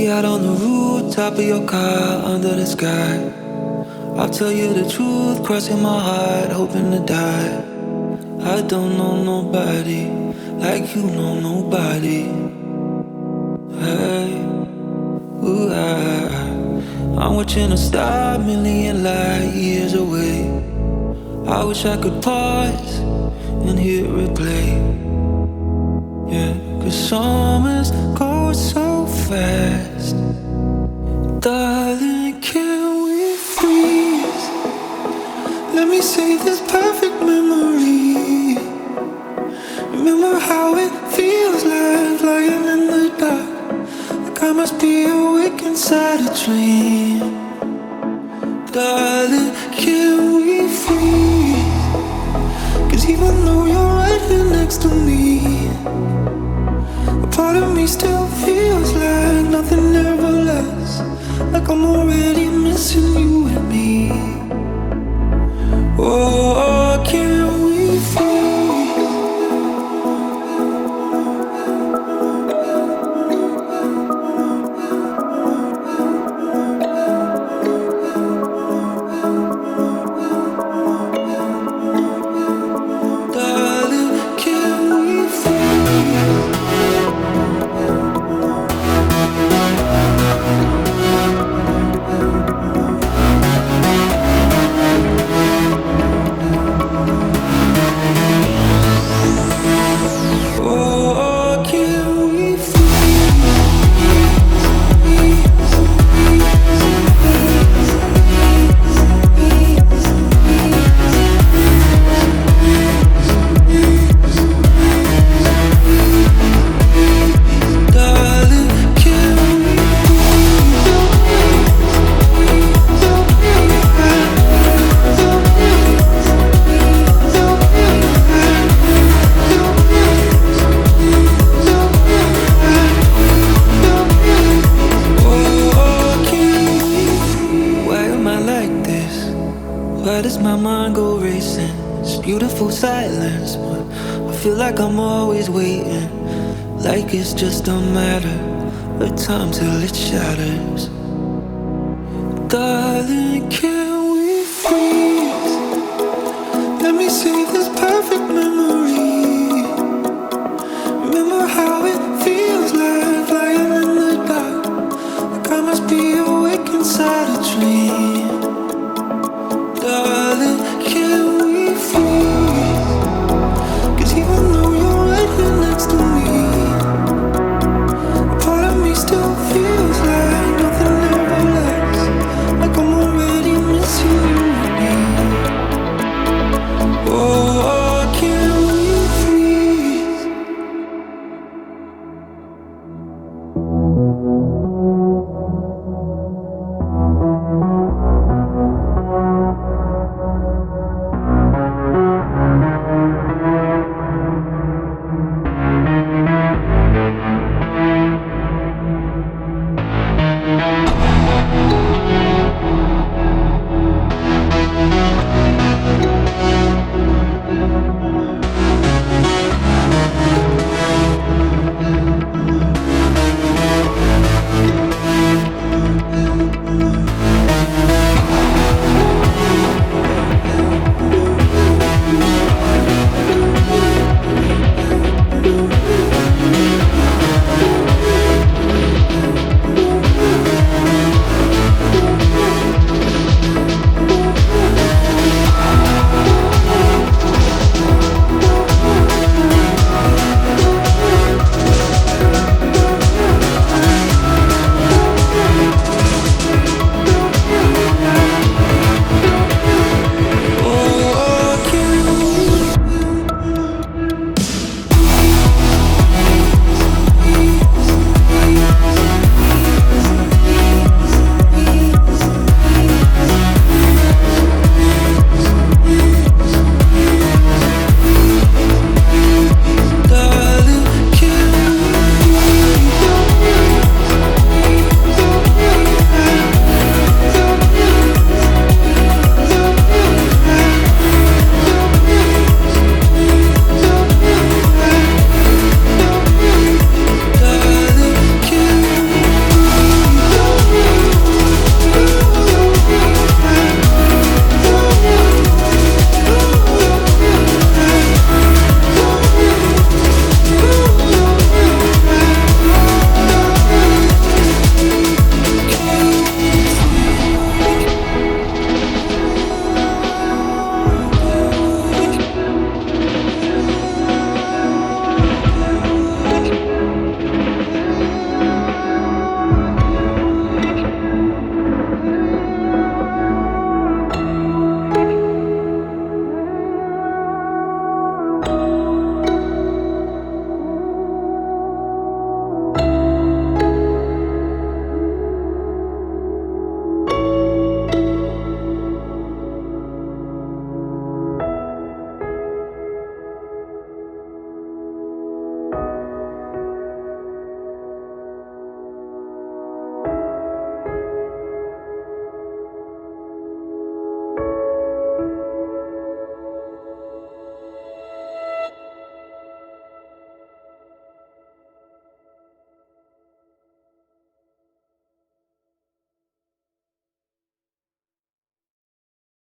out on the rooftop of your car under the sky. I'll tell you the truth, crossing my heart, hoping to die. I don't know nobody like you know nobody. Hey, ooh, I'm watching a star a million light years away. I wish I could pause and hear it play. Yeah, 'cause summers go so fast. Darling, can we freeze? Let me save this perfect memory. Remember how it feels like flying in the dark. Like I must be awake inside a dream. Darling, can we freeze? 'Cause even though you're right here next to me, a part of me still feels like nothing ever lasts. Like I'm already missing you and me. Oh, can we freeze? Darling, can we freeze? Oh, can we darling, can we Why am I like this? Why does my mind go racing? It's beautiful silence, but I feel like I'm always waiting. Like it's just a matter of time till it shatters. Darling, can we freeze? Let me save this perfect memory. Remember how it